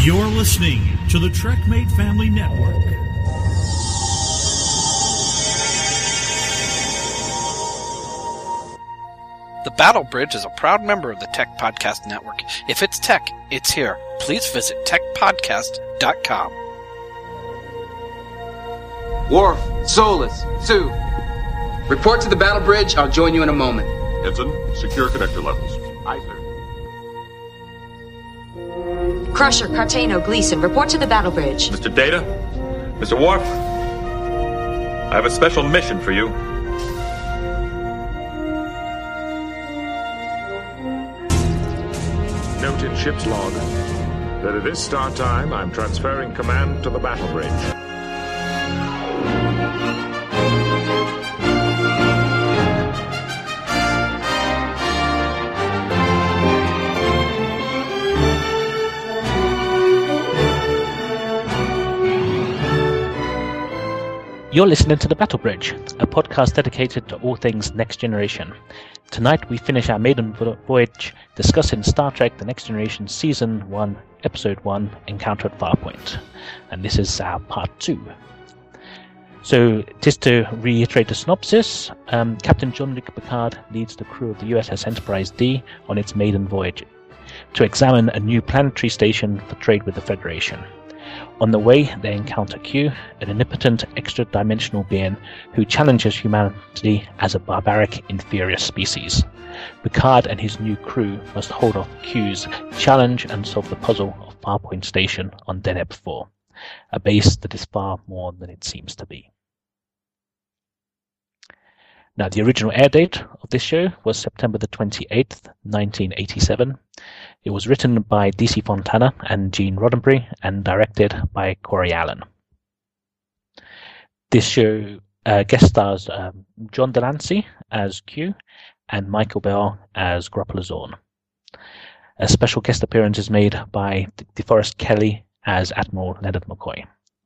You're listening to the TrekMate Family Network. The Battle Bridge is a proud member of the Tech Podcast Network. If it's tech, it's here. Please visit techpodcast.com. Worf, Solus, Sue. Report to the Battle Bridge. I'll join you in a moment. Ensign, secure connector levels. Aye, sir. Crusher, Cartano, Gleason, report to the Battle Bridge. Mr. Data? Mr. Worf? I have a special mission for you. Note in ship's log that at this start time, I'm transferring command to the Battle Bridge. You're listening to The Battle Bridge, a podcast dedicated to all things Next Generation. Tonight we finish our maiden voyage discussing Star Trek The Next Generation Season 1, Episode 1, Encounter at Farpoint. And this is our Part 2. So, just to reiterate the synopsis, Captain Jean-Luc Picard leads the crew of the USS Enterprise D on its maiden voyage to examine a new planetary station for trade with the Federation. On the way, they encounter Q, an omnipotent extra-dimensional being who challenges humanity as a barbaric, inferior species. Picard and his new crew must hold off Q's challenge and solve the puzzle of Farpoint Station on Deneb 4, a base that is far more than it seems to be. Now, the original air date of this show was September the 28th, 1987. It was written by D.C. Fontana and Gene Roddenberry and directed by Corey Allen. This show guest stars John Delancey as Q and Michael Bell as Groppler Zorn. A special guest appearance is made by DeForest Kelley as Admiral Leonard McCoy.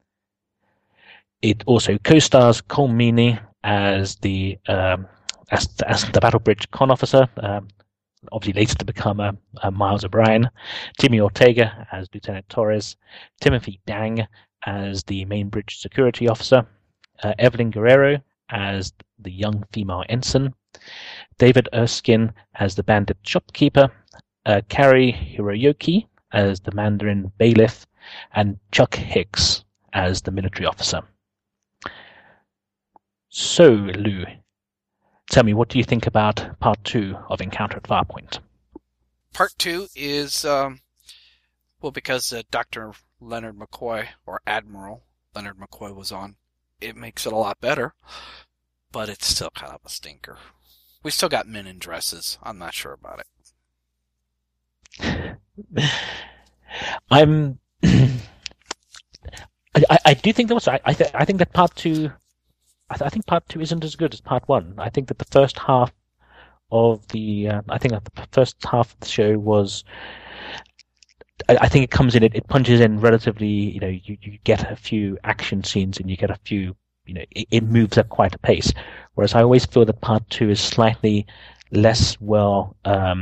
It also co-stars Cole Meany as the Battle Bridge con officer, obviously later to become Miles O'Brien, Jimmy Ortega as Lieutenant Torres, Timothy Dang as the main bridge security officer, Evelyn Guerrero as the young female ensign, David Erskine as the bandit shopkeeper, Kari Hiroyuki as the Mandarin bailiff, and Chuck Hicks as the military officer. So, Lou, tell me, what do you think about Part 2 of Encounter at Farpoint? Part 2 is, because Dr. Leonard McCoy, or Admiral Leonard McCoy was on, it makes it a lot better, but it's still kind of a stinker. We still got men in dresses. I'm not sure about it. I do think that was. I think that Part 2. I think Part 2 isn't as good as Part 1. I think that the first half of the show was. I think it comes in. It punches in relatively. You get a few action scenes and you get a few. It moves at quite a pace. Whereas I always feel that Part 2 is slightly less well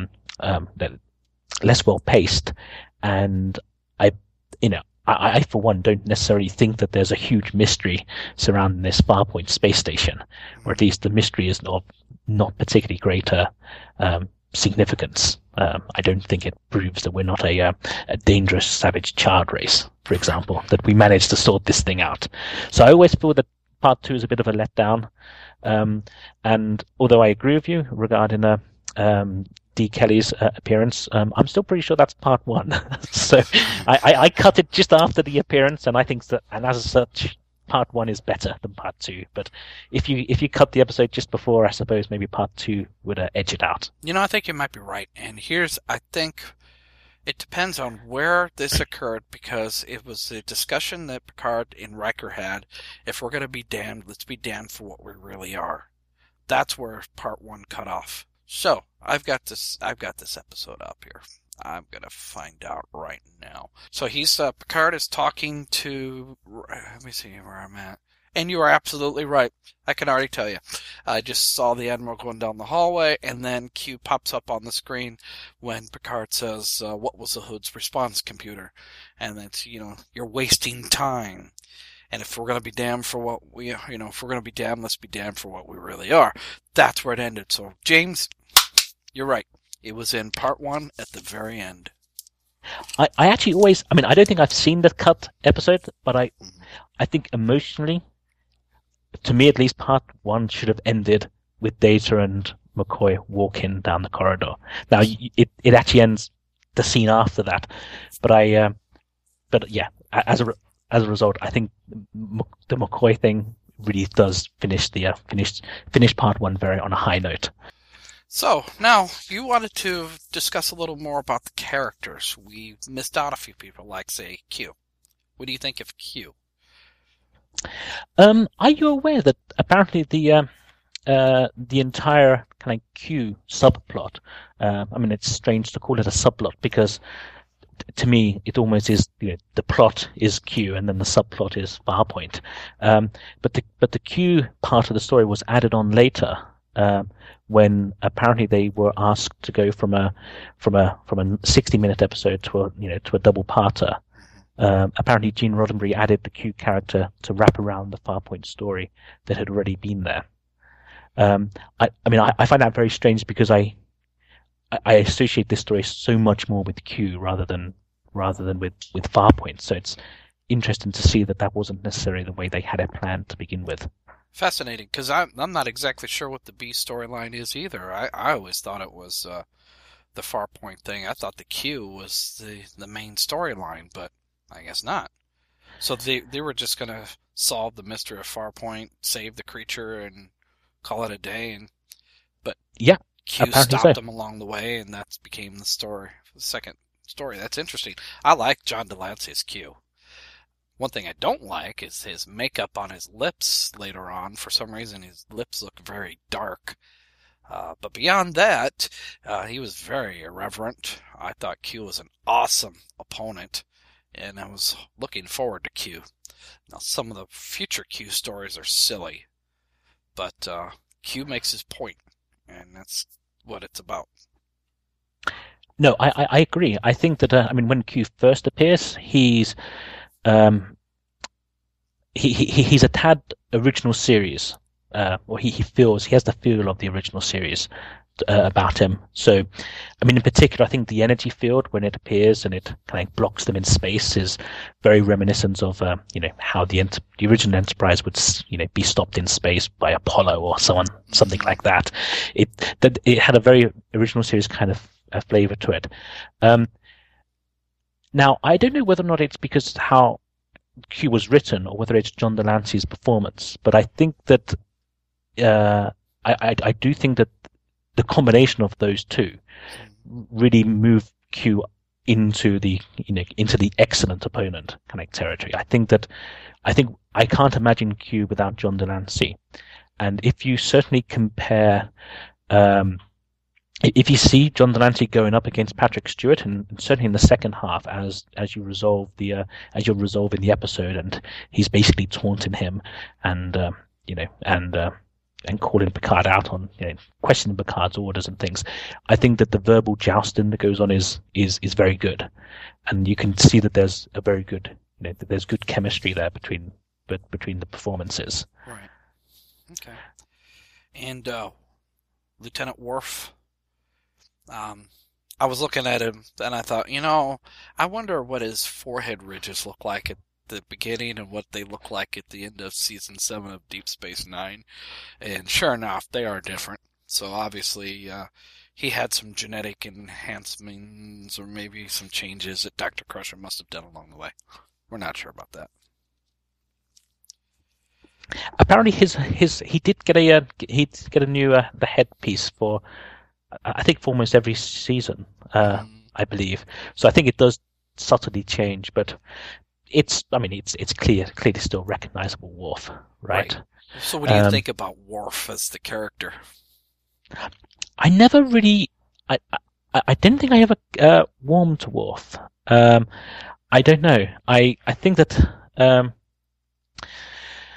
paced, and I, for one, don't necessarily think that there's a huge mystery surrounding this Farpoint space station, or at least the mystery is not particularly great significance. I don't think it proves that we're not a dangerous, savage child race, for example, that we managed to sort this thing out. So I always feel that Part 2 is a bit of a letdown. And although I agree with you regarding D. Kelly's appearance, I'm still pretty sure that's Part 1. So I cut it just after the appearance, and I think that, and as such, Part 1 is better than Part 2. But if you cut the episode just before, I suppose maybe Part 2 would edge it out. I think you might be right. And I think it depends on where this occurred, because it was a discussion that Picard and Riker had. If we're going to be damned, let's be damned for what we really are. That's where Part 1 cut off. So, I've got this episode up here. I'm gonna find out right now. So Picard is talking to, let me see where I'm at. And you are absolutely right. I can already tell you. I just saw the Admiral going down the hallway, and then Q pops up on the screen when Picard says, what was the Hood's response computer? And that's, you're wasting time. And if we're going to be damned for what we, if we're going to be damned, let's be damned for what we really are. That's where it ended. So, James, you're right. It was in part 1 at the very end. I actually always, I don't think I've seen the cut episode, but I think emotionally, to me at least, part 1 should have ended with Data and McCoy walking down the corridor. Now, it actually ends the scene after that, but yeah, as a result, I think the McCoy thing really does finish part 1 on a high note. So, now, you wanted to discuss a little more about the characters. We missed out a few people, like, say, Q. What do you think of Q? Are you aware that apparently the entire kind of Q subplot, it's strange to call it a subplot because to me it almost is, the plot is Q and then the subplot is Farpoint. But the Q part of the story was added on later, when apparently they were asked to go from a 60-minute episode to a double-parter. Apparently Gene Roddenberry added the Q character to wrap around the Farpoint story that had already been there. I find that very strange because I associate this story so much more with Q rather than with Farpoint. So it's interesting to see that wasn't necessarily the way they had it planned to begin with. Fascinating, because I'm not exactly sure what the B storyline is either. I always thought it was the Farpoint thing. I thought the Q was the main storyline, but I guess not. So they were just going to solve the mystery of Farpoint, save the creature, and call it a day. But yeah, Q stopped them along the way, and that became the story. The second story. That's interesting. I like John Delancey's Q. One thing I don't like is his makeup on his lips later on. For some reason, his lips look very dark. But beyond that, he was very irreverent. I thought Q was an awesome opponent, and I was looking forward to Q. Now, some of the future Q stories are silly, but Q makes his point, and that's what it's about. No, I agree. I think that when Q first appears, he's a tad original series, or he has the feel of the original series about him. So, in particular, I think the energy field when it appears and it kind of blocks them in space is very reminiscent of how the original Enterprise would be stopped in space by Apollo or something like that. It had a very original series kind of flavor to it. Now, I don't know whether or not it's because how Q was written or whether it's John Delancey's performance, but I think that I do think that the combination of those two really move Q into the excellent opponent kind of territory. I think I can't imagine Q without John Delancey, and if you certainly compare. If you see John Delancey going up against Patrick Stewart, and certainly in the second half, as you're resolving the episode, and he's basically taunting him, and calling Picard out on questioning Picard's orders and things. I think that the verbal jousting that goes on is very good, and you can see that there's a very good there's good chemistry there between the performances. Right. Okay. And Lieutenant Worf. I was looking at him and I thought, I wonder what his forehead ridges look like at the beginning and what they look like at the end of Season 7 of Deep Space Nine. And sure enough, they are different. So obviously, he had some genetic enhancements or maybe some changes that Dr. Crusher must have done along the way. We're not sure about that. Apparently, he did get a new the headpiece for. I think for almost every season, I believe. So I think it does subtly change, but it's clearly still recognizable Worf, right? So what do you think about Worf as the character? I never really, I didn't think I ever warmed to Worf. I don't know. I think that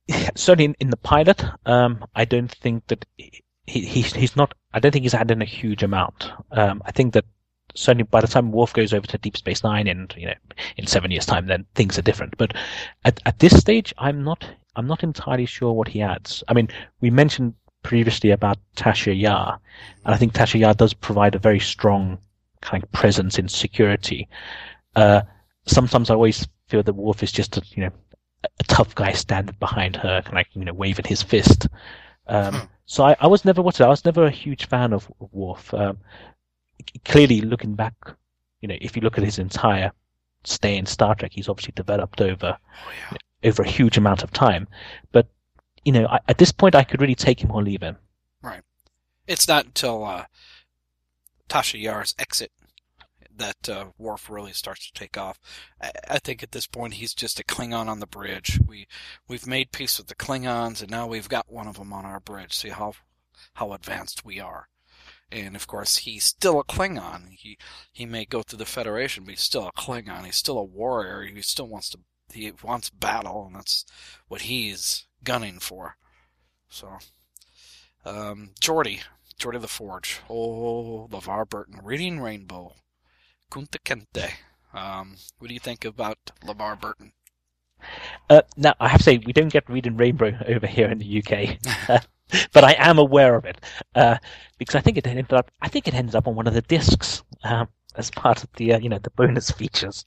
certainly in the pilot, I don't think that he's not. I don't think he's added in a huge amount. I think that certainly by the time Worf goes over to Deep Space Nine, and in 7 years' time, then things are different. But at this stage, I'm not entirely sure what he adds. I mean, we mentioned previously about Tasha Yar, and I think Tasha Yar does provide a very strong kind of presence in security. Sometimes I always feel that Worf is just a tough guy standing behind her, kind of waving his fist. So I was never a huge fan of Worf. Clearly, looking back, if you look at his entire stay in Star Trek, he's obviously developed over a huge amount of time. But at this point, I could really take him or leave him. Right. It's not until Tasha Yar's exit that Worf really starts to take off. I think at this point he's just a Klingon on the bridge. We've made peace with the Klingons, and now we've got one of them on our bridge. See how advanced we are. And of course, he's still a Klingon. He may go through the Federation, but he's still a Klingon. He's still a warrior. He wants battle, and that's what he's gunning for. So, Geordi the Forge. Oh, LeVar Burton, Reading Rainbow. Kunta Kinte. What do you think about LeVar Burton? Now, I have to say, we don't get Reading Rainbow over here in the UK. But I am aware of it because I think it ended up on one of the discs as part of the the bonus features.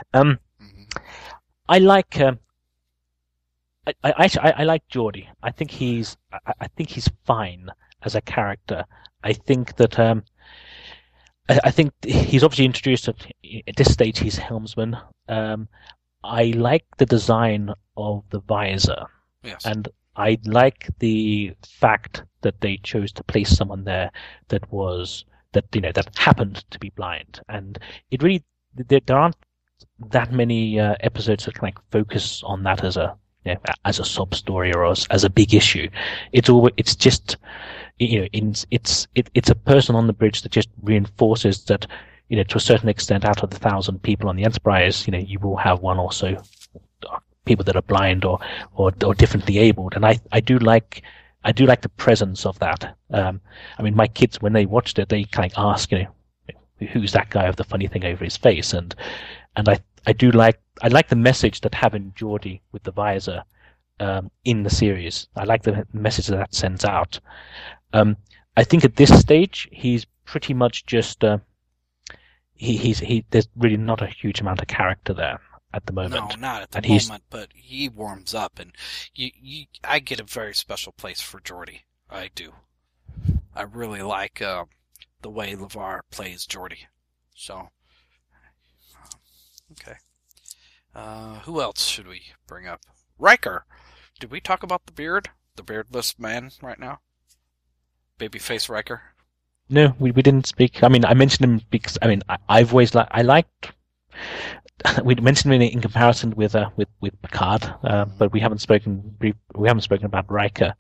I like I like Geordi. I think he's fine as a character. I think that I think he's obviously introduced at this stage. He's helmsman. I like the design of the visor. Yes. And I like the fact that they chose to place someone there that happened to be blind. And it really, there aren't that many episodes that kind of focus on that as a sub story or as a big issue. It's just it's a person on the bridge that just reinforces that to a certain extent, out of the 1,000 people on the Enterprise, you will have one or so people that are blind or differently abled, and I do like the presence of that. I mean, my kids, when they watched it, they kind of ask, who's that guy with the funny thing over his face, and I like the message that having Geordi with the visor in the series. I like the message that sends out. I think at this stage he's pretty much just there's really not a huge amount of character there at the moment. No, not at the moment, but he warms up, and I get a very special place for Geordi. I do. I really like the way LeVar plays Geordi. So, okay. Who else should we bring up? Riker. Did we talk about the beard? The beardless man right now? Babyface Riker? No, we didn't speak. I mean, I mentioned him because I've always liked. We mentioned him in comparison with Picard, but we haven't spoken about Riker.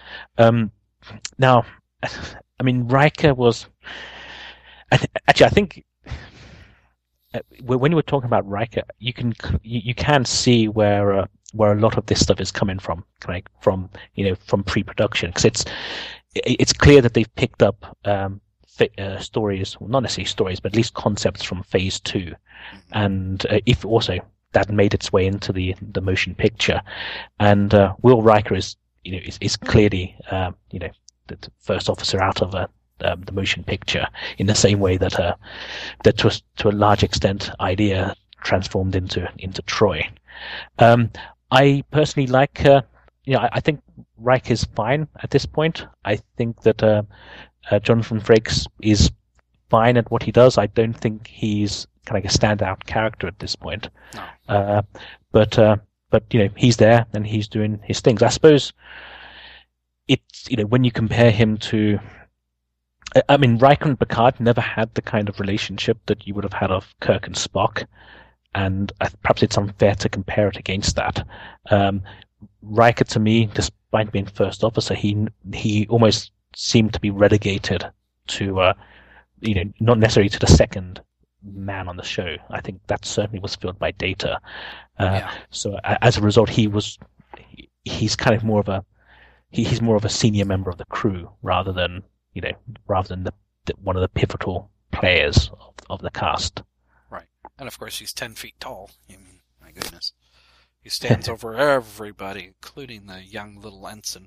Now, I mean, Riker was actually. I think when you were talking about Riker, you can see where a lot of this stuff is coming from, from pre-production, because it's clear that they've picked up stories, well, not necessarily stories, but at least concepts from Phase 2, and if also that made its way into the motion picture. And Will Riker is clearly the first officer out of the motion picture, in the same way that to a large extent Idea transformed into Troy. I personally like. I think Riker is fine at this point. I think that Jonathan Frakes is fine at what he does. I don't think he's kind of a standout character at this point. No. But he's there and he's doing his things. I suppose it's when you compare him to, I mean, Riker and Picard never had the kind of relationship that you would have had of Kirk and Spock, and perhaps it's unfair to compare it against that. Riker, to me, despite being first officer, he almost seemed to be relegated to not necessarily to the second man on the show. I think that certainly was filled by Data. So as a result, he was he's kind of more of a he's more of a senior member of the crew rather than the one of the pivotal players of the cast. Right. And of course he's 10 feet tall. I mean, my goodness. He stands over everybody, including the young little ensign.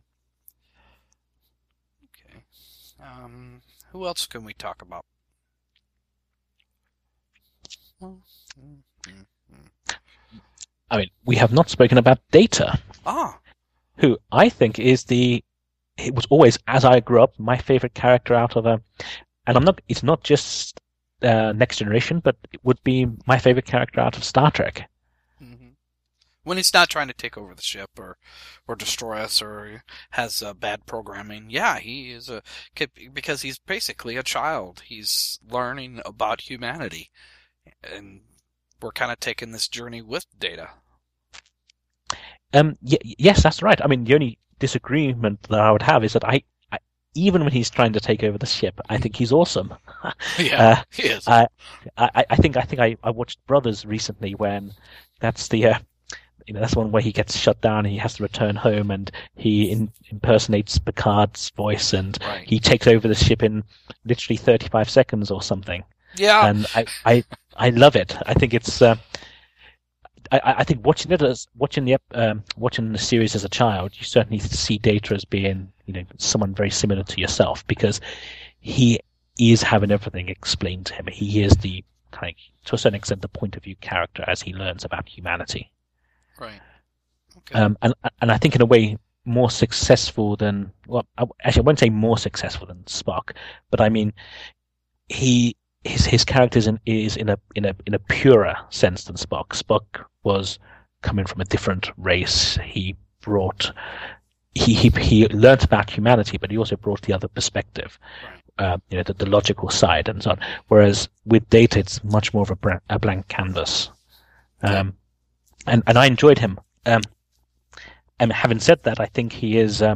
Okay. Who else can we talk about? I mean, we have not spoken about Data. Who I think is it was always, as I grew up, my favorite character out of it's not just Next Generation, but it would be my favorite character out of Star Trek. Mm-hmm. When he's not trying to take over the ship or destroy us or has bad programming, yeah, he is because he's basically a child. He's learning about humanity, and we're kind of taking this journey with Data. Yes, that's right. I mean, the only disagreement that I would have is that I even when he's trying to take over the ship, I think he's awesome. Yeah, he is. I think I watched Brothers recently when that's the that's one where he gets shut down and he has to return home and he impersonates Picard's voice and Right. he takes over the ship in literally 35 seconds or something. Yeah. And I love it. I think it's I think watching the series as a child, you certainly see Data as being someone very similar to yourself because he is having everything explained to him. He is the kind of, to a certain extent, the point of view character as he learns about humanity. Right. Okay. And I think in a way more successful than actually I won't say more successful than Spock, but I mean his character is in a purer sense than Spock. Spock was coming from a different race. He learnt about humanity, but he also brought the other perspective, Right. The logical side and so on. Whereas with Data, it's much more of a blank canvas. And I enjoyed him. And having said that, I think he is at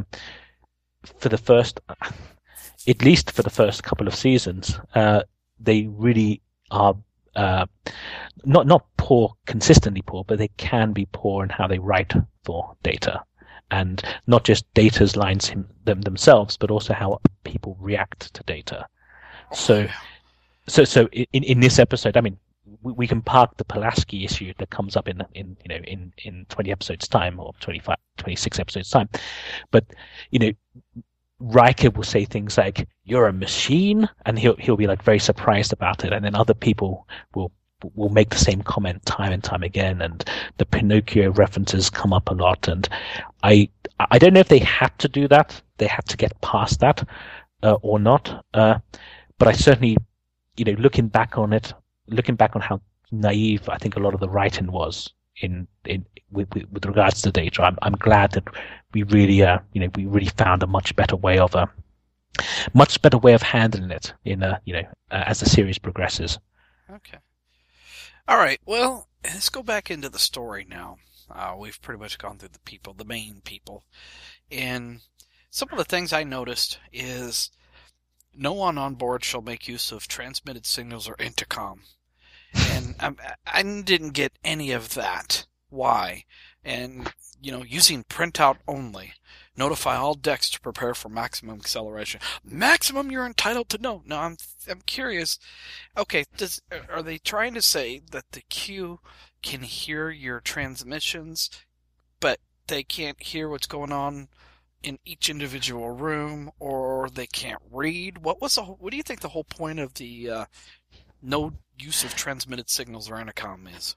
least for the first couple of seasons, they really are not poor, consistently poor, but they can be poor in how they write for Data, and not just Data's lines themselves, but also how people react to Data. So in this episode, I mean, we can park the Pulaski issue that comes up in 20 episodes time or 26 episodes time, but Riker will say things like "You're a machine," and he'll be like very surprised about it, and then other people will make the same comment time and time again, and the Pinocchio references come up a lot, and I don't know if they had to do that, they had to get past that or not, but I certainly looking back on how naive I think a lot of the writing was with regards to Data, I'm glad that we really we really found a much better way of handling it as the series progresses. Okay. All right. Well, let's go back into the story now. We've pretty much gone through the main people, and some of the things I noticed is no one on board shall make use of transmitted signals or intercom. And I didn't get any of that. Why? And, using printout only. Notify all decks to prepare for maximum acceleration. Maximum you're entitled to know. Now, I'm curious. Okay, are they trying to say that the Q can hear your transmissions, but they can't hear what's going on in each individual room, or they can't read? What do you think the whole point of the no use of transmitted signals or intercom is?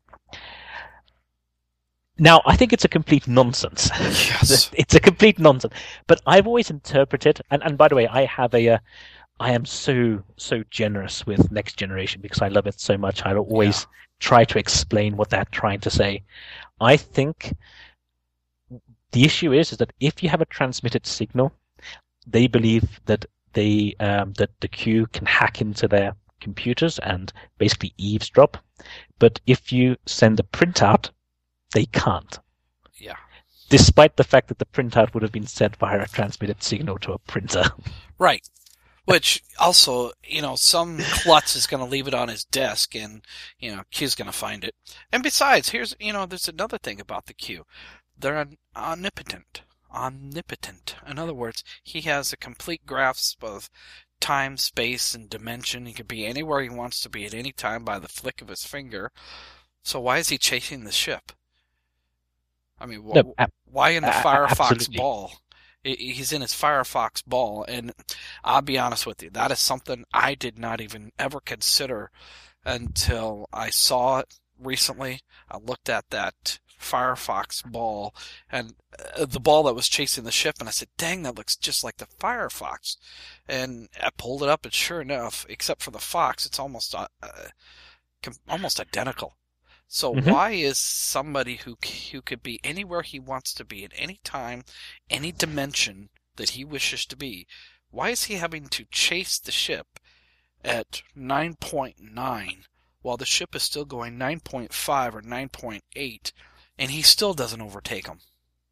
Now, I think it's a complete nonsense. Yes. It's a complete nonsense. But I've always interpreted, and by the way, I am so generous with Next Generation because I love it so much. I'll always try to explain what they're trying to say. I think the issue is that if you have a transmitted signal, they believe that that the Q can hack into their computers and basically eavesdrop. But if you send a printout, they can't. Yeah. Despite the fact that the printout would have been sent via a transmitted signal to a printer. Right. Which also, some klutz is going to leave it on his desk and, Q's going to find it. And besides, there's another thing about the Q. they're omnipotent. Omnipotent. In other words, he has a complete grasp of time, space, and dimension. He can be anywhere he wants to be at any time by the flick of his finger. So why is he chasing the ship? I mean, why in the Firefox absolutely. ball? He's in his Firefox ball, and I'll be honest with you, that is something I did not even ever consider until I saw it recently. I looked at that Firefox ball, and the ball that was chasing the ship, and I said, dang, that looks just like the Firefox. And I pulled it up, and sure enough, except for the fox, it's almost identical. So why is somebody who could be anywhere he wants to be at any time, any dimension that he wishes to be, why is he having to chase the ship at 9.9 while the ship is still going 9.5 or 9.8 and he still doesn't overtake him?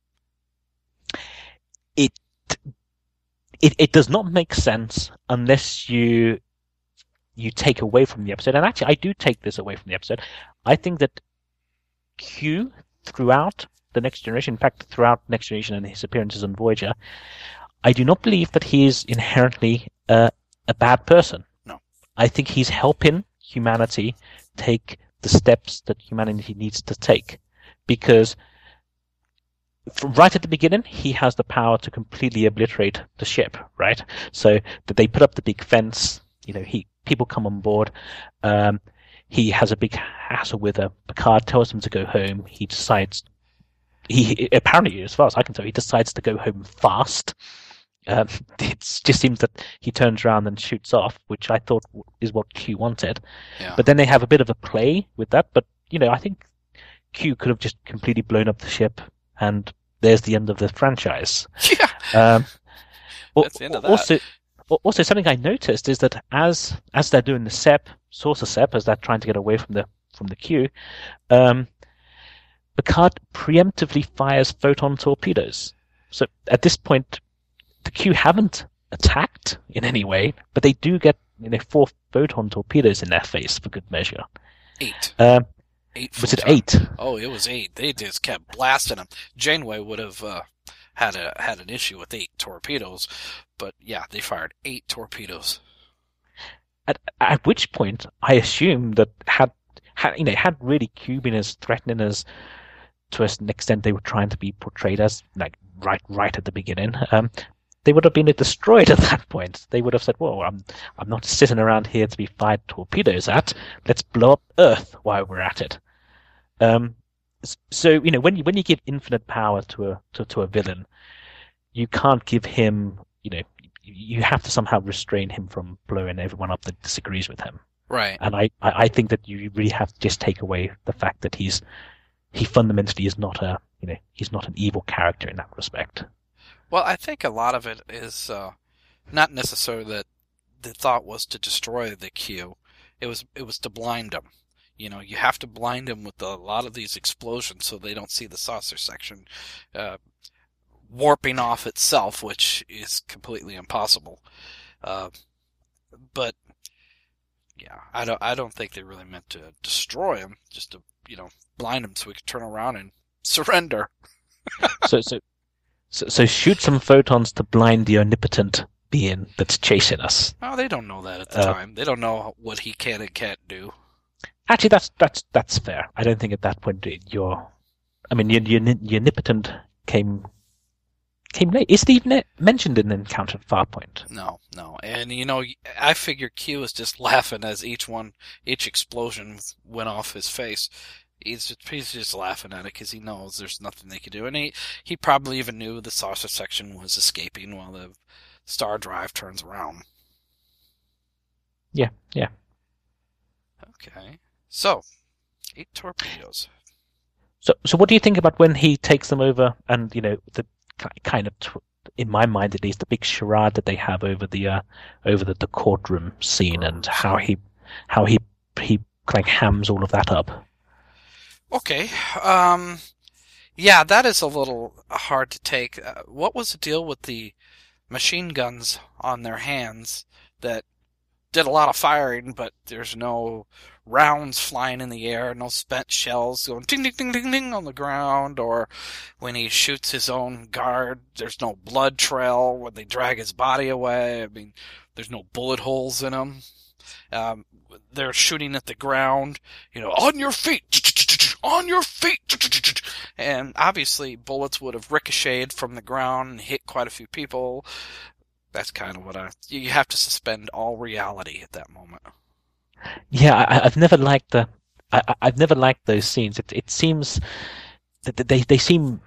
It does not make sense unless you take away from the episode. And actually, I do take this away from the episode. I think that Q, throughout the Next Generation, in fact, throughout Next Generation and his appearances on Voyager, I do not believe that he is inherently a bad person. No. I think he's helping humanity take the steps that humanity needs to take. Because right at the beginning, he has the power to completely obliterate the ship, right? So that they put up the big fence, people come on board. He has a big hassle with Picard, tells him to go home. He decides, apparently, as far as I can tell, he decides to go home fast. It just seems that he turns around and shoots off, which I thought is what Q wanted. Yeah. But then they have a bit of a play with that. But, I think Q could have just completely blown up the ship, and there's the end of the franchise. Yeah. That's the end of that. Also, something I noticed is that as they're doing the saucer SEP, as they're trying to get away from the Q, Picard preemptively fires photon torpedoes. So at this point, the Q haven't attacked in any way, but they do get 4 photon torpedoes in their face for good measure. 8. 8. Was it 8? Oh, it was 8. They just kept blasting them. Janeway would have had an issue with 8 torpedoes, but yeah, they fired 8 torpedoes. At which point, I assume that had really Q been as threatening as, to an extent, they were trying to be portrayed as, right at the beginning, they would have been destroyed at that point. They would have said, "Well, I'm not sitting around here to be fired torpedoes at. Let's blow up Earth while we're at it." So when you give infinite power to a villain, you can't give him you have to somehow restrain him from blowing everyone up that disagrees with him. Right. And I think that you really have to just take away the fact that he fundamentally is not he's not an evil character in that respect. Well, I think a lot of it is not necessarily that the thought was to destroy the Q. It was to blind them. You have to blind them with a lot of these explosions so they don't see the saucer section warping off itself, which is completely impossible. But yeah, I don't think they really meant to destroy him, just to blind him so we could turn around and surrender. So shoot some photons to blind the omnipotent being that's chasing us. Oh, they don't know that at the time. They don't know what he can and can't do. Actually, that's fair. I don't think at that point your omnipotent came late. Is it even mentioned in Encounter at Farpoint? No. And I figure Q is just laughing as each explosion went off his face. He's just laughing at it because he knows there's nothing they could do, and he probably even knew the saucer section was escaping while the star drive turns around. Yeah. Okay, so 8 torpedoes. So what do you think about when he takes them over, and the kind of, in my mind at least, the big charade that they have over the courtroom scene, and how he hams all of that up? Okay. Yeah, that is a little hard to take. What was the deal with the machine guns on their hands that did a lot of firing, but there's no rounds flying in the air, no spent shells going ding ding ding ding ding on the ground, or when he shoots his own guard, there's no blood trail when they drag his body away. I mean, there's no bullet holes in him. They're shooting at the ground, on your feet, on your feet. And obviously bullets would have ricocheted from the ground and hit quite a few people. That's kind of what you have to suspend all reality at that moment. Yeah, I've never liked I've never liked those scenes. It seems that they seem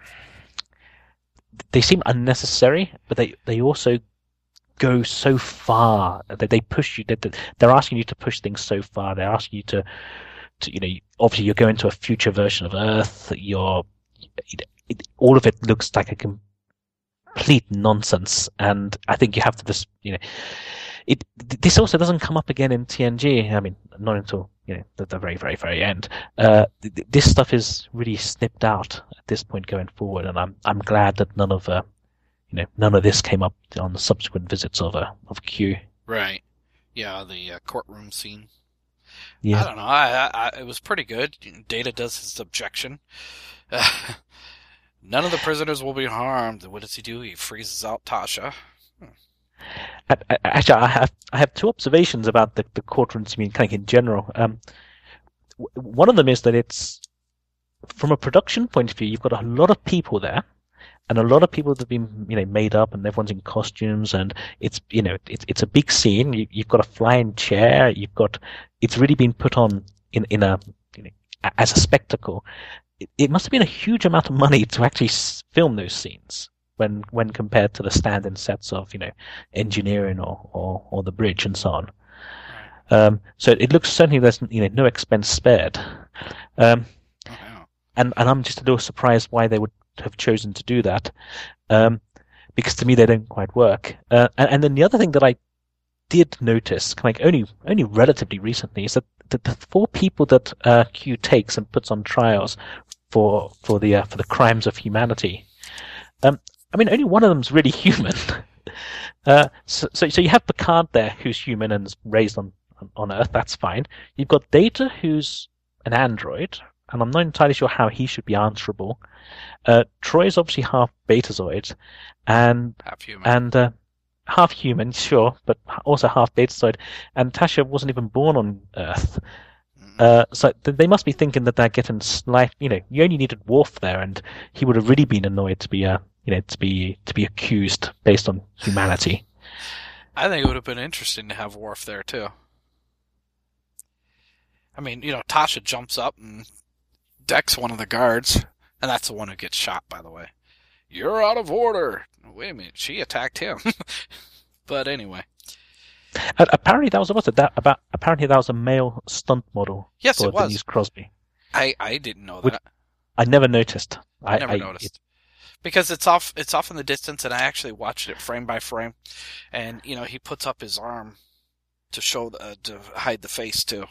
unnecessary, but they also go so far that they push you. They're asking you to push things so far. They're asking you to obviously you're going to a future version of Earth. All of it looks like a complete nonsense, and I think you have to just this also doesn't come up again in TNG. I mean, not until the very, very, very end. This stuff is really snipped out at this point going forward, and I'm glad that none of this came up on the subsequent visits of Q. Right. Yeah, the courtroom scene. Yeah. I don't know. It was pretty good. Data does his objection. None of the prisoners will be harmed. What does he do? He freezes out Tasha. Actually, I have two observations about the courtroom scene, kind of in general. One of them is that it's, from a production point of view, you've got a lot of people there, and a lot of people that have been made up, and everyone's in costumes, and it's a big scene. You've got a flying chair. It's really been put on in a as a spectacle. It must have been a huge amount of money to actually film those scenes when compared to the stand-in sets of engineering or the bridge and so on. So it looks certainly there's no expense spared. And I'm just a little surprised why they would have chosen to do that, because to me they don't quite work. And then the other thing that I did notice, only relatively recently, is that the four people that Q takes and puts on trials for the crimes of humanity, I mean, only one of them's really human. So you have Picard there, who's human and is raised on Earth. That's fine. You've got Data, who's an android, and I'm not entirely sure how he should be answerable. Troy's obviously half Betazoid, and half human, sure, but also half Betazoid. And Tasha wasn't even born on Earth. So they must be thinking that they're getting you only needed Worf there, and he would have really been annoyed to be to be accused based on humanity. I think it would have been interesting to have Worf there too. I mean, Tasha jumps up and decks one of the guards, and that's the one who gets shot, by the way. You're out of order. Wait a minute, she attacked him. But anyway. Apparently that was a male stunt model. Yes, for it was. Denise Crosby. I didn't know that. I never noticed. I never noticed. Because it's off in the distance, and I actually watched it frame by frame. And he puts up his arm to show to hide the face too.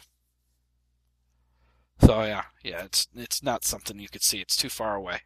So yeah, it's not something you could see. It's too far away.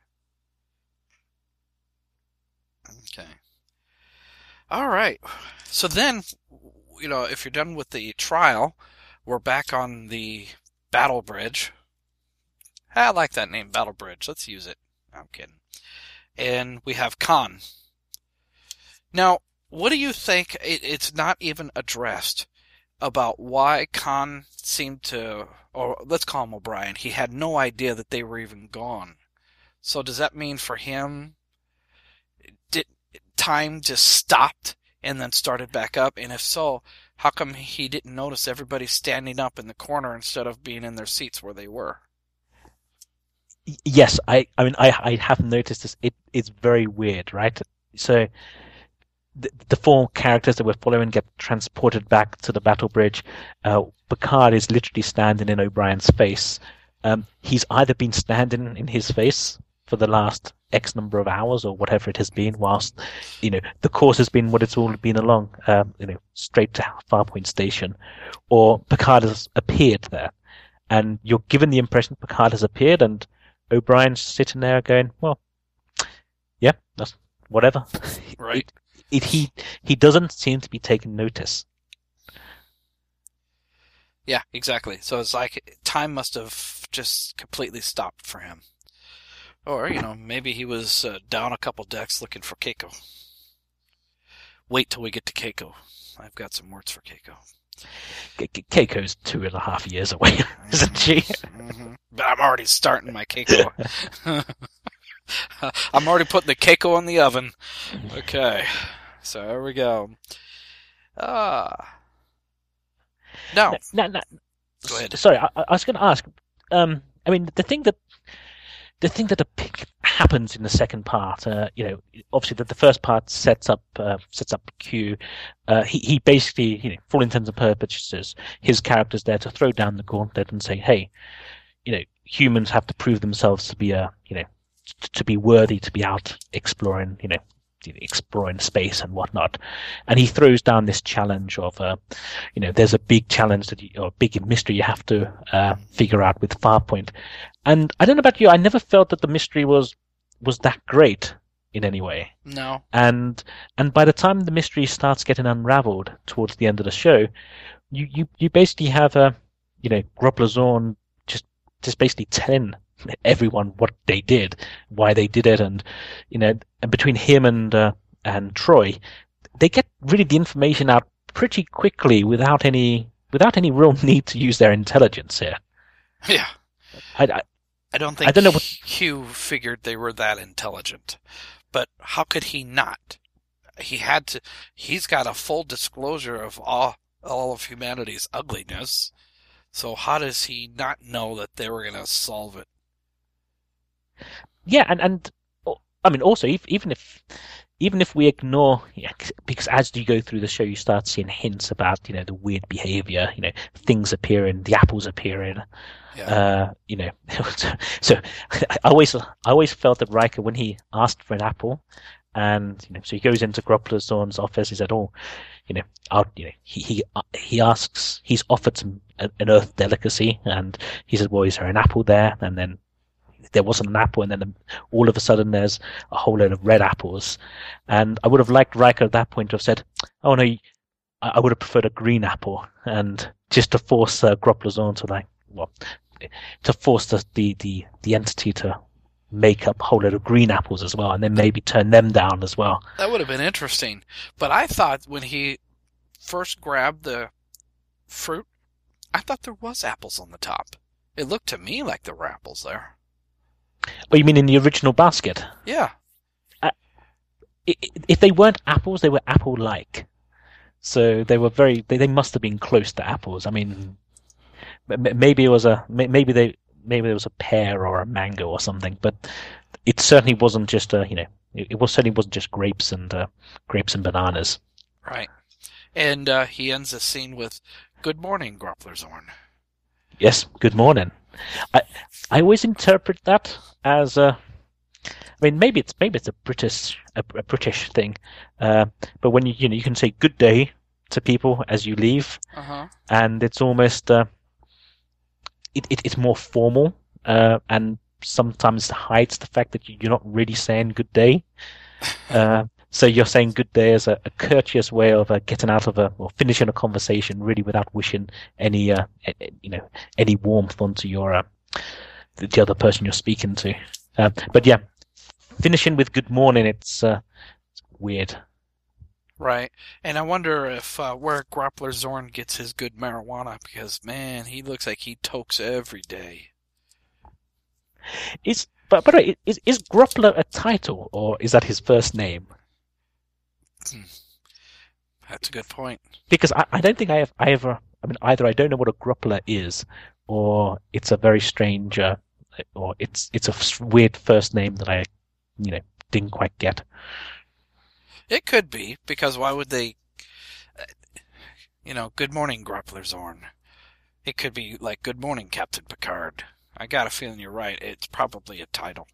Okay. All right. So then, if you're done with the trial, we're back on the Battle Bridge. I like that name, Battle Bridge. Let's use it. I'm kidding. And we have Khan. Now, what do you think? It's not even addressed about why Khan seemed to, or let's call him O'Brien, he had no idea that they were even gone. So does that mean for him, did time just stopped and then started back up? And if so, how come he didn't notice everybody standing up in the corner instead of being in their seats where they were? Yes, I mean, I have noticed this. It's very weird, right? So the four characters that we're following get transported back to the Battle Bridge. Picard is literally standing in O'Brien's face. He's either been standing in his face for the last X number of hours or whatever it has been, whilst the course has been what it's all been along, straight to Farpoint Station, or Picard has appeared there, and you're given the impression Picard has appeared, and O'Brien's sitting there going, well, yeah, that's whatever. Right. He doesn't seem to be taking notice. Yeah, exactly. So it's like time must have just completely stopped for him. Or, maybe he was down a couple decks looking for Keiko. Wait till we get to Keiko. I've got some words for Keiko. Keiko's 2.5 years away, isn't she? Mm-hmm. But I'm already starting my Keiko. I'm already putting the Keiko in the oven. Okay. So there we go. No. No. Go ahead. Sorry, I was going to ask. I mean, the thing that happens in the second part, obviously the first part sets up Q. He basically, for all intents and purposes, his character's there to throw down the gauntlet and say, hey, humans have to prove themselves to be to be worthy to be out exploring, exploring space and whatnot. And he throws down this challenge of, there's a big challenge or a big mystery you have to figure out with Farpoint. And I don't know about you, I never felt that the mystery was that great in any way. No. And by the time the mystery starts getting unraveled towards the end of the show, you basically have Groppler Zorn just basically telling everyone what they did, why they did it, and and between him and Troy, they get really the information out pretty quickly without any real need to use their intelligence here. Yeah. I don't think Hugh figured they were that intelligent. But how could he not? He's got a full disclosure of all of humanity's ugliness. So how does he not know that they were going to solve it? Yeah, and I mean, also, even if we ignore, because as you go through the show, you start seeing hints about, the weird behavior, things appearing, the apples appearing. Yeah. So I always felt that Riker, when he asked for an apple, and so he goes into Groppler Zorn's office, he said, he asks, he's offered an Earth delicacy, and he said, well, is there an apple there? And then there wasn't an apple, and then all of a sudden there's a whole load of red apples. And I would have liked Riker at that point to have said, oh no, I would have preferred a green apple, and just to force Groppler Zorn to force the entity to make up a whole load of green apples as well, and then maybe turn them down as well. That would have been interesting. But I thought when he first grabbed the fruit, I thought there was apples on the top. It looked to me like there were apples there. Oh, you mean in the original basket? Yeah. If they weren't apples, they were apple-like. So they were they must have been close to apples. I mean, maybe it was maybe there was a pear or a mango or something, but it certainly wasn't just certainly wasn't just grapes and bananas. Right. And he ends the scene with, "Good morning, Groppler Zorn." Yes, good morning. I always interpret that as I mean, maybe it's a British thing, but when you can say good day to people as you leave, and it's almost it's more formal, and sometimes hides the fact that you're not really saying good day. So you're saying good day as a courteous way of getting out of or finishing a conversation, really without wishing any any warmth onto the other person you're speaking to. But yeah, finishing with good morning, it's weird. Right, and I wonder if where Groppler Zorn gets his good marijuana, because man, he looks like he tokes every day. Is Groppler a title, or is that his first name? That's a good point. Because I don't think I ever. I mean, either I don't know what a Groppler is, or it's a very strange, or it's a weird first name that I, didn't quite get. It could be, because why would they, good morning, Groppler Zorn. It could be like, good morning, Captain Picard. I got a feeling you're right. It's probably a title.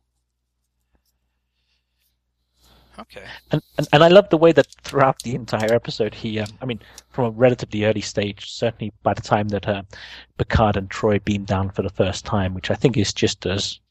Okay. And I love the way that throughout the entire episode, he, from a relatively early stage, certainly by the time that Picard and Troy beam down for the first time, which I think is just as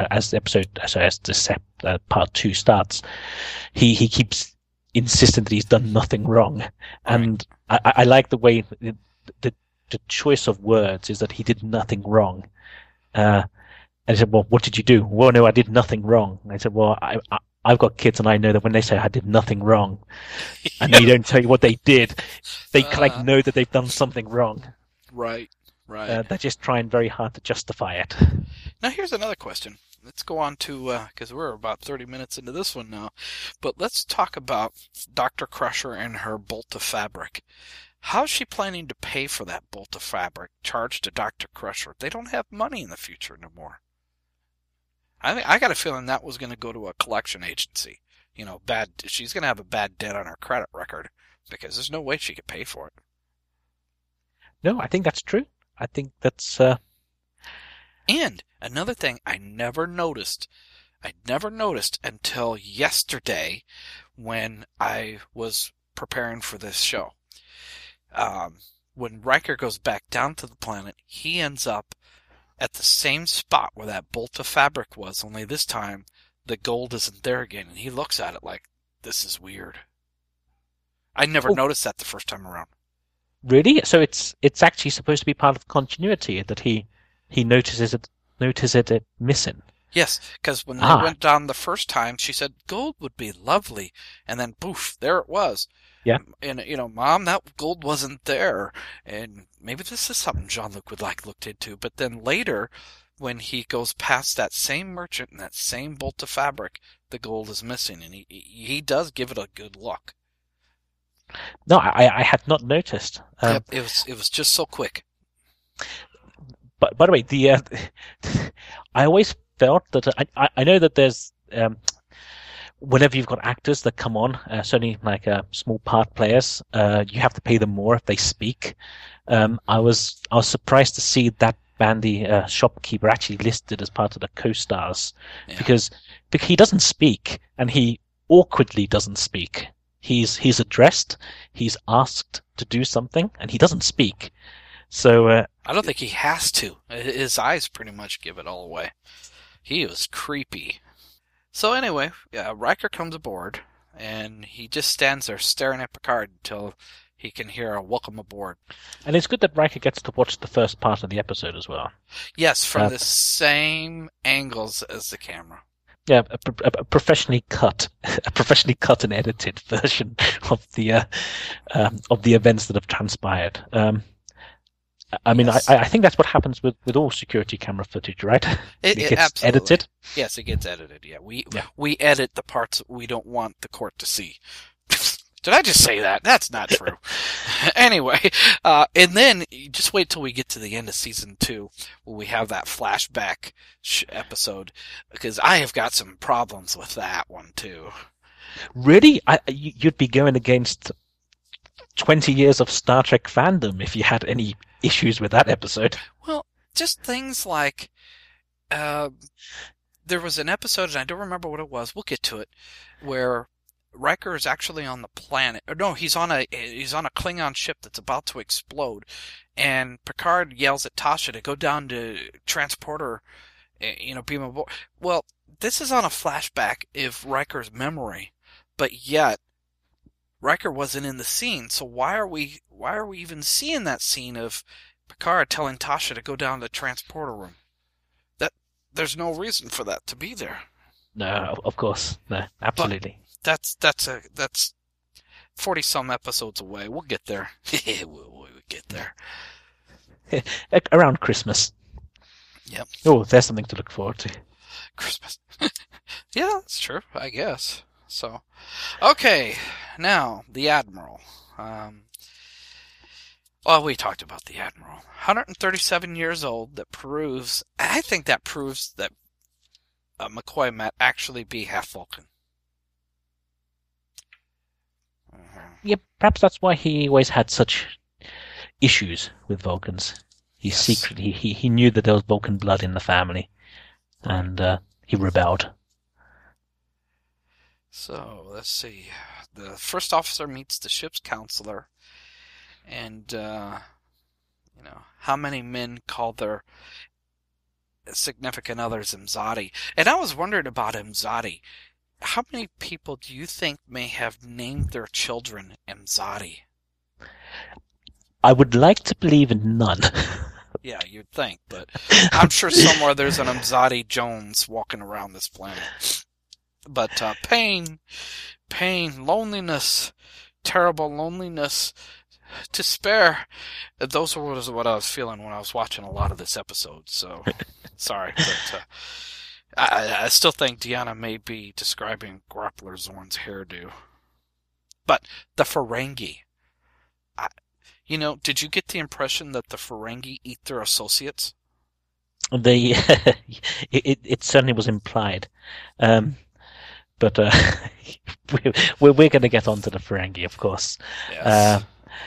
part 2 starts, he keeps insisting that he's done nothing wrong. And I like the way the choice of words is that he did nothing wrong. And he said, well, what did you do? Well, no, I did nothing wrong. And I said, well, I've got kids and I know that when they say I did nothing wrong and they don't tell you what they did, they know that they've done something wrong. Right, right. They're just trying very hard to justify it. Now here's another question. Let's go on to, because we're about 30 minutes into this one now, but let's talk about Dr. Crusher and her bolt of fabric. How's she planning to pay for that bolt of fabric charged to Dr. Crusher? They don't have money in the future no more. I got a feeling that was going to go to a collection agency. She's going to have a bad debt on her credit record because there's no way she could pay for it. No, I think that's true. I think that's... And another thing I never noticed until yesterday when I was preparing for this show. When Riker goes back down to the planet, he ends up at the same spot where that bolt of fabric was, only this time the gold isn't there again, and he looks at it like, this is weird. I never noticed that the first time around. Really? So it's actually supposed to be part of continuity that he notices it missing. Yes, because when they went down the first time, she said gold would be lovely, and then poof, there it was. Yeah. And Mom, that gold wasn't there, and maybe this is something Jean-Luc would looked into. But then later, when he goes past that same merchant and that same bolt of fabric, the gold is missing, and he does give it a good look. No, I had not noticed. Yep, it was just so quick. But by the way, I always felt that I know that there's whenever you've got actors that come on, certainly like small part players, you have to pay them more if they speak. I was surprised to see that Bandy shopkeeper actually listed as part of the co-stars because he doesn't speak and he awkwardly doesn't speak. He's addressed, he's asked to do something, and he doesn't speak. So I don't think he has to. His eyes pretty much give it all away. He was creepy. So anyway, Riker comes aboard, and he just stands there staring at Picard until he can hear a welcome aboard. And it's good that Riker gets to watch the first part of the episode as well. Yes, from the same angles as the camera. Yeah, a professionally cut and edited version of the events that have transpired. I mean, yes. I think that's what happens with all security camera footage, right? It gets absolutely edited. Yes, it gets edited. Yeah, we edit the parts we don't want the court to see. Did I just say that? That's not true. Anyway, and then just wait till we get to the end of season 2 when we have that flashback episode, because I have got some problems with that one too. Really? You'd be going against 20 years of Star Trek fandom if you had any issues with that episode. Well, just things like there was an episode, and I don't remember what it was. We'll get to it, where Riker is actually on the planet. Or no, he's on a Klingon ship that's about to explode, and Picard yells at Tasha to go down to transporter, beam aboard. Well, this is on a flashback of Riker's memory, but yet Riker wasn't in the scene. So why are we even seeing that scene of Picard telling Tasha to go down to the transporter room? There's no reason for that to be there. No, of course, no, absolutely. But that's 40 some episodes away. We'll get there. we'll get there. Around Christmas. Yep. Oh, there's something to look forward to. Christmas. Yeah, that's true, I guess. So, okay, now the Admiral. Well, we talked about the Admiral. 137 years old. I think that proves that McCoy might actually be half Vulcan. Yeah, perhaps that's why he always had such issues with Vulcans. Secretly, he knew that there was Vulcan blood in the family, and he rebelled. So, let's see. The first officer meets the ship's counselor, and, how many men call their significant others Imzadi? And I was wondering about Imzadi. How many people do you think may have named their children Imzadi? I would like to believe in none. Yeah, you'd think, but I'm sure somewhere there's an Amzadi Jones walking around this planet. But pain, loneliness, terrible loneliness, despair. Those were what I was feeling when I was watching a lot of this episode. So, sorry, but I still think Deanna may be describing Grappler Zorn's hairdo. But the Ferengi. Did you get the impression that the Ferengi eat their associates? It certainly was implied. But we're going to get onto the Ferengi, of course. Yes.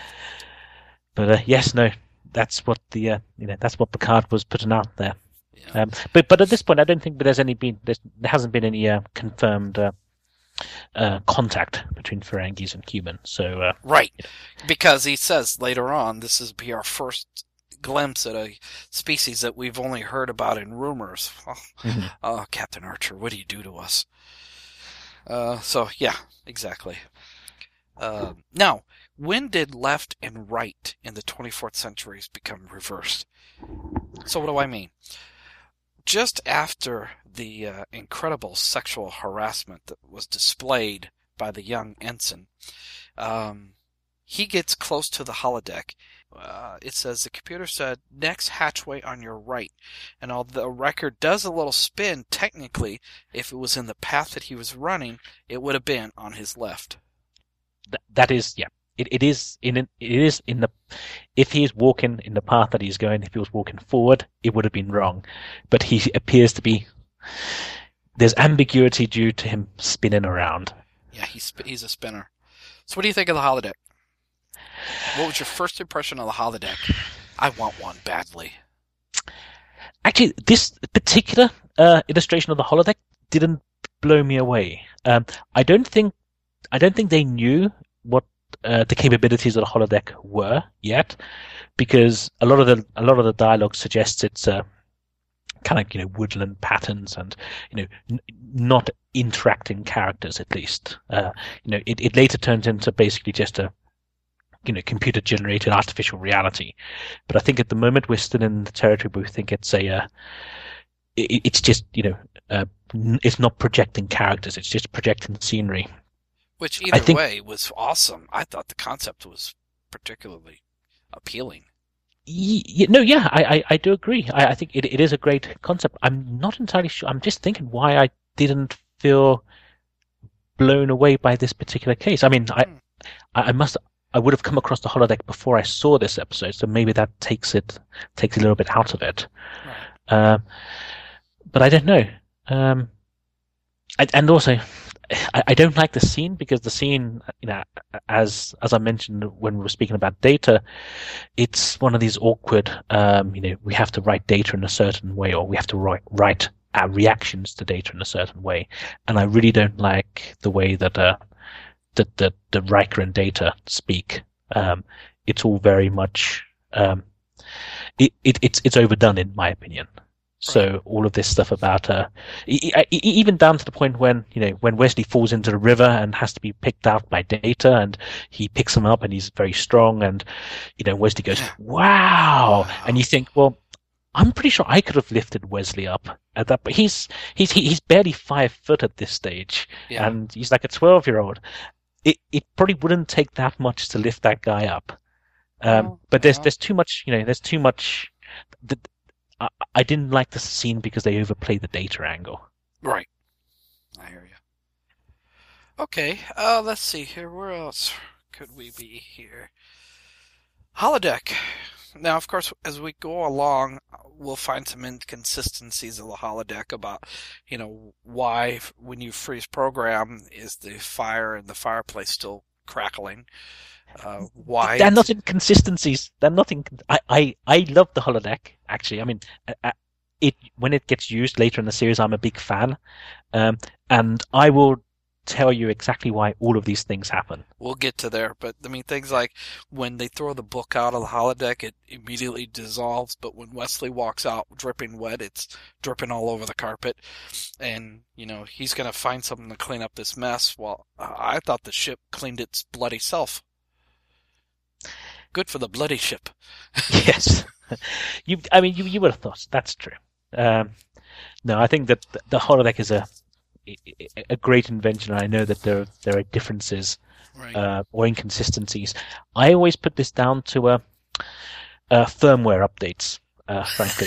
Yes, no, that's what that's what Picard was putting out there. Yeah. But at this point, I don't think there hasn't been any confirmed contact between Ferengis and humans. So right, because he says later on, this is be our first glimpse at a species that we've only heard about in rumors. Oh, Captain Archer, what do you do to us? So yeah, exactly. Now, when did left and right in the 24th centuries become reversed? So what do I mean? Just after the incredible sexual harassment that was displayed by the young ensign, he gets close to the holodeck. It says the computer said, next hatchway on your right. And although the record does a little spin, technically, if it was in the path that he was running, it would have been on his left. That is, yeah. It is in the, if he is walking in the path that he's going, if he was walking forward, it would have been wrong. But he appears to be, there's ambiguity due to him spinning around. Yeah, he's a spinner. So what do you think of the holodeck? What was your first impression of the holodeck? I want one badly. Actually, this particular illustration of the holodeck didn't blow me away. I don't think they knew what the capabilities of the holodeck were yet, because a lot of the dialogue suggests it's kind of woodland patterns and not interacting characters, at least. It later turns into basically just a computer generated artificial reality. But I think at the moment we're still in the territory where we think it's it's just it's not projecting characters, it's just projecting scenery. Which either way was awesome. I thought the concept was particularly appealing. I do agree. I think it is a great concept. I'm not entirely sure. I'm just thinking why I didn't feel blown away by this particular case. I mean, I would have come across the holodeck before I saw this episode, so maybe that takes a little bit out of it. Right. But I don't know. And also, I don't like the scene, because the scene, as I mentioned when we were speaking about data, it's one of these awkward, we have to write data in a certain way, or we have to write our reactions to data in a certain way. And I really don't like the way that the Riker and Data speak. It's all very much, it's overdone in my opinion. So all of this stuff about even down to the point when when Wesley falls into the river and has to be picked out by Data, and he picks him up and he's very strong, and Wesley goes, wow, and you think, well, I'm pretty sure I could have lifted Wesley up at that, but he's barely 5 foot at this stage, and he's like a 12-year-old. It probably wouldn't take that much to lift that guy up, but there's too much. There's too much. I didn't like the scene because they overplayed the Data angle. Right. I hear you. Okay, let's see here. Where else could we be here? Holodeck. Now, of course, as we go along, we'll find some inconsistencies of the holodeck about, why when you freeze program is the fire in the fireplace still crackling. Why? They're not inconsistencies. They're nothing. I love the holodeck, actually. I mean, when it gets used later in the series, I'm a big fan, and I will tell you exactly why all of these things happen. We'll get to there, but I mean, things like when they throw the book out of the holodeck, it immediately dissolves, but when Wesley walks out dripping wet, it's dripping all over the carpet, and he's going to find something to clean up this mess. Well, I thought the ship cleaned its bloody self. Good for the bloody ship. Yes. You would have thought that's true. No, I think that the holodeck is a great invention. I know that there are differences or inconsistencies. I always put this down to firmware updates. Frankly,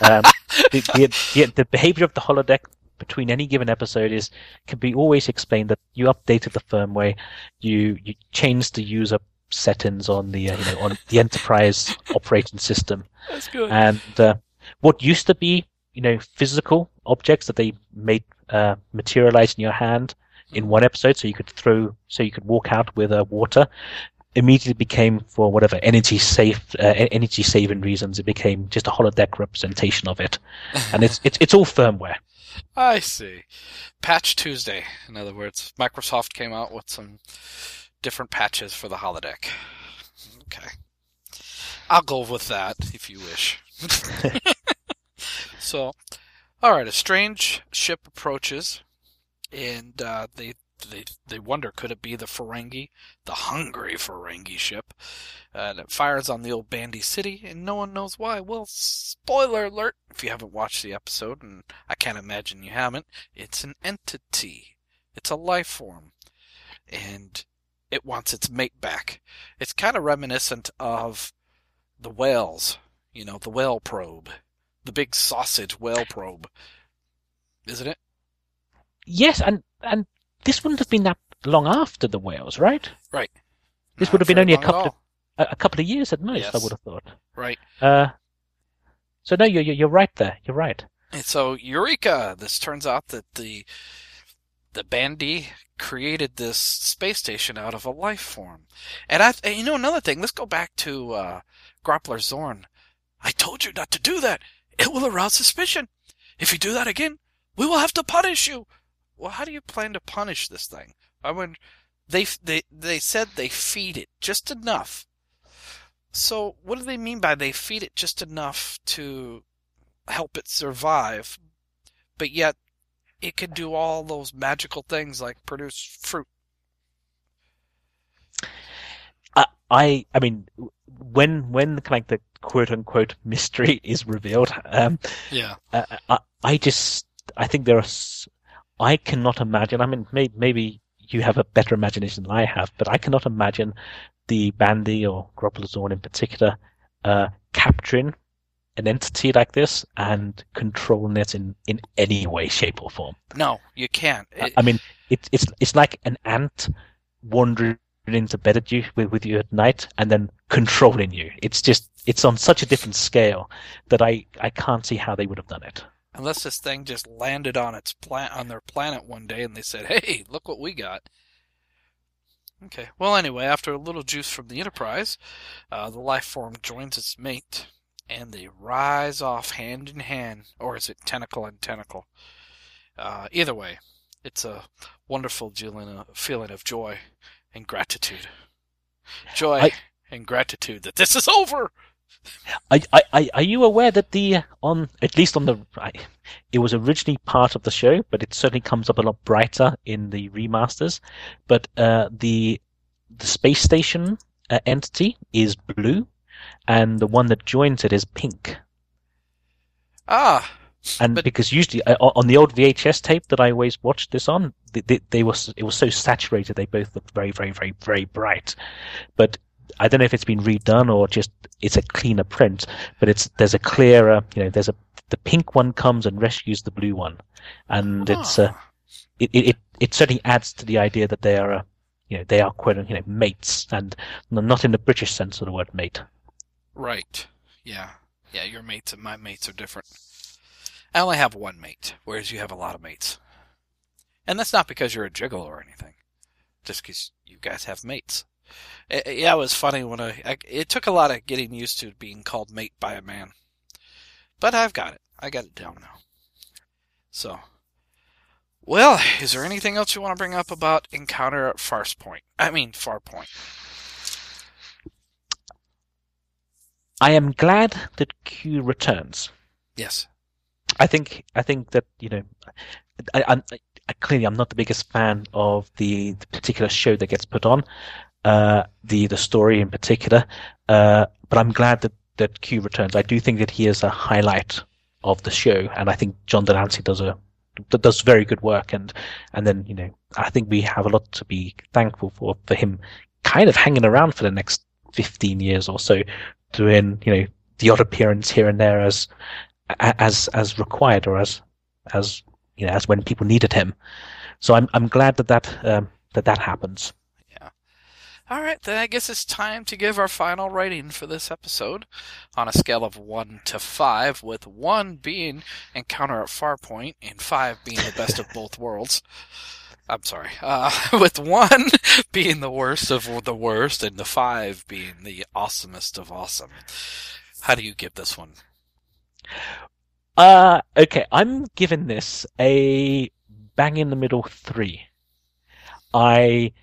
the behavior of the holodeck between any given episode can be always explained that you updated the firmware, you changed the user settings on the on the Enterprise operating system. That's good. And what used to be physical objects that they made materialize in your hand in one episode, so you could walk out with water, immediately became, for whatever energy saving reasons, it became just a holodeck representation of it, and it's all firmware. I see. Patch Tuesday, in other words. Microsoft came out with some different patches for the holodeck. Okay. I'll go with that, if you wish. So, alright, a strange ship approaches, and they wonder, could it be the Ferengi, the hungry Ferengi ship? And it fires on the old Bandy City, and no one knows why. Well, spoiler alert, if you haven't watched the episode, and I can't imagine you haven't, it's an entity. It's a life form. And it wants its mate back. It's kind of reminiscent of the whales, the whale probe. The big sausage whale probe. Isn't it? Yes, and this wouldn't have been that long after the whales, right? Right. This would have been only a couple of years at most. Yes. I would have thought. Right. So no, you're right there. You're right. And so Eureka! This turns out that the Bandy created this space station out of a life form. And another thing. Let's go back to Groppler Zorn. I told you not to do that. It will arouse suspicion. If you do that again, we will have to punish you. Well, how do you plan to punish this thing? They said they feed it just enough. So what do they mean by they feed it just enough to help it survive, but yet it can do all those magical things like produce fruit? I mean, when like the quote unquote mystery is revealed, I think I cannot imagine. I mean, maybe you have a better imagination than I have, but I cannot imagine the Bandy or Groppler Zorn in particular capturing an entity like this and controlling it in any way, shape, or form. No, you can't. I mean, it's like an ant wandering into bed with you at night and then controlling you. It's on such a different scale that I can't see how they would have done it. Unless this thing just landed on their planet one day and they said, "Hey, look what we got." Okay. Well, anyway, after a little juice from the Enterprise, the life form joins its mate, and they rise off hand in hand, or is it tentacle and tentacle? Either way, it's a wonderful feeling of joy and gratitude. Joy and gratitude that this is over. Are you aware that it was originally part of the show, but it certainly comes up a lot brighter in the remasters. But the space station entity is blue, and the one that joins it is pink. Because usually on the old VHS tape that I always watched this on, it was so saturated they both looked very, very, very, very bright. But I don't know if it's been redone or just it's a cleaner print, but there's a clearer, the pink one comes and rescues the blue one, and it certainly adds to the idea that they are quote mates, and not in the British sense of the word mate. Right. Yeah. Your mates and my mates are different. I only have one mate, whereas you have a lot of mates, and that's not because you're a jiggle or anything, just because you guys have mates. It was funny when it took a lot of getting used to being called mate by a man. But I've got it. I got it down now. So, well, is there anything else you want to bring up about Encounter at Farpoint? I am glad that Q returns. Yes. I think that, I'm not the biggest fan of the particular show that gets put on. the story in particular. But I'm glad that Q returns. I do think that he is a highlight of the show, and I think John Delancey does very good work. And then I think we have a lot to be thankful for him kind of hanging around for the next 15 years or so, doing the odd appearance here and there as required, or as when people needed him. So I'm glad that happens. Yeah. All right, then I guess it's time to give our final rating for this episode on a scale of 1 to 5, with 1 being Encounter at Farpoint and 5 being the best of both worlds. I'm sorry. With 1 being the worst of the worst and the 5 being the awesomest of awesome. How do you give this one? Okay, I'm giving this a bang in the middle 3. I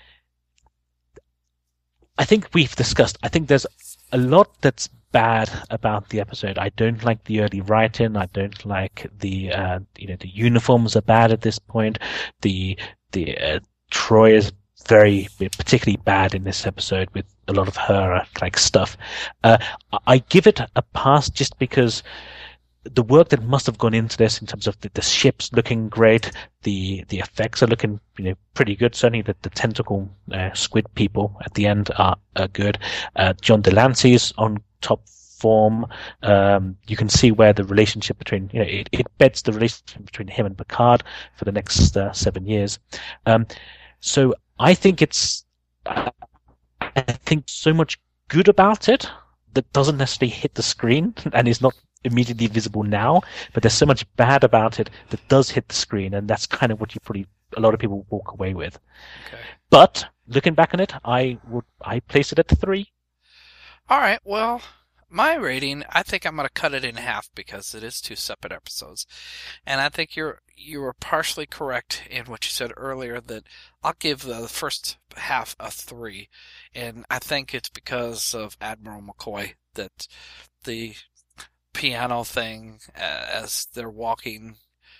think we've discussed. I think there's a lot that's bad about the episode. I don't like the early writing. I don't like the uniforms are bad at this point. The Troy is very particularly bad in this episode with a lot of her stuff. I give it a pass just because the work that must have gone into this in terms of the ships looking great, the effects are looking pretty good. Certainly the tentacle squid people at the end are good. John Delancey's on top form. You can see where the relationship between it beds the relationship between him and Picard for the next 7 years. So I think I think so much good about it that doesn't necessarily hit the screen and is not immediately visible now, but there's so much bad about it that does hit the screen, and that's kind of what a lot of people walk away with. Okay. But looking back on it, I place it at 3. All right, well, my rating, I think I'm going to cut it in half because it is 2 separate episodes, and I think you were partially correct in what you said earlier that I'll give the first half a 3, and I think it's because of Admiral McCoy that the piano thing as they're walking,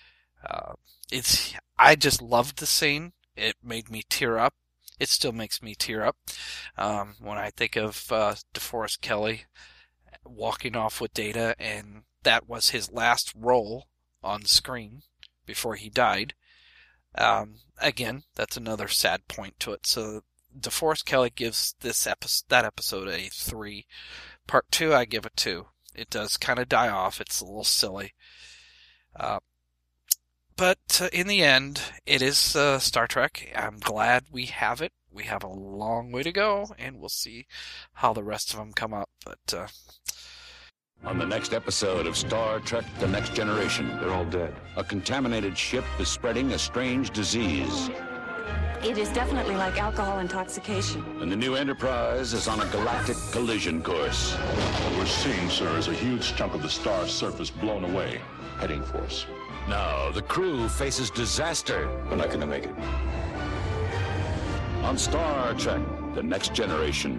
I just loved the scene. It made me tear up. It still makes me tear up when I think of DeForest Kelley walking off with Data, and that was his last role on screen before he died. Again, that's another sad point to it. So DeForest Kelley gives that episode a 3. Part 2, I give a 2. It does kind of die off. It's a little silly. But in the end, it is Star Trek. I'm glad we have it. We have a long way to go, and we'll see how the rest of them come up. But on the next episode of Star Trek The Next Generation, they're all dead. A contaminated ship is spreading a strange disease. It is definitely like alcohol intoxication. And the new Enterprise is on a galactic collision course. What we're seeing, sir, is a huge chunk of the star's surface blown away, heading for us. Now, the crew faces disaster. We're not gonna make it. On Star Trek The Next Generation.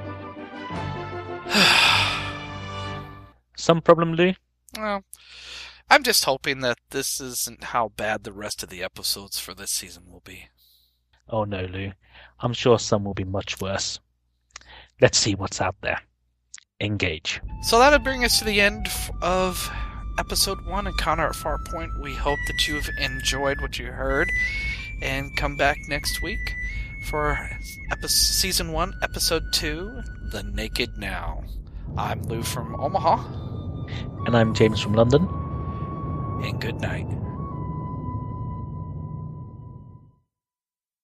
Some problem, Lou? Well, I'm just hoping that this isn't how bad the rest of the episodes for this season will be. Oh no, Lou. I'm sure some will be much worse. Let's see what's out there. Engage. So that'll bring us to the end of Episode 1, Encounter at Farpoint. We hope that you've enjoyed what you heard, and come back next week for Season 1, Episode 2, The Naked Now. I'm Lou from Omaha. And I'm James from London. And good night.